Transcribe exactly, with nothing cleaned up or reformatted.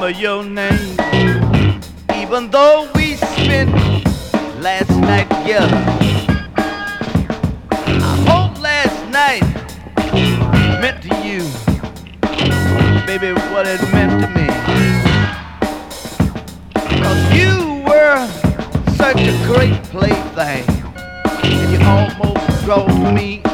remember your name. Even though we spent last night together, I hope last night meant to you, baby, what it meant to me. Cause you were such a great plaything, and you almost drove me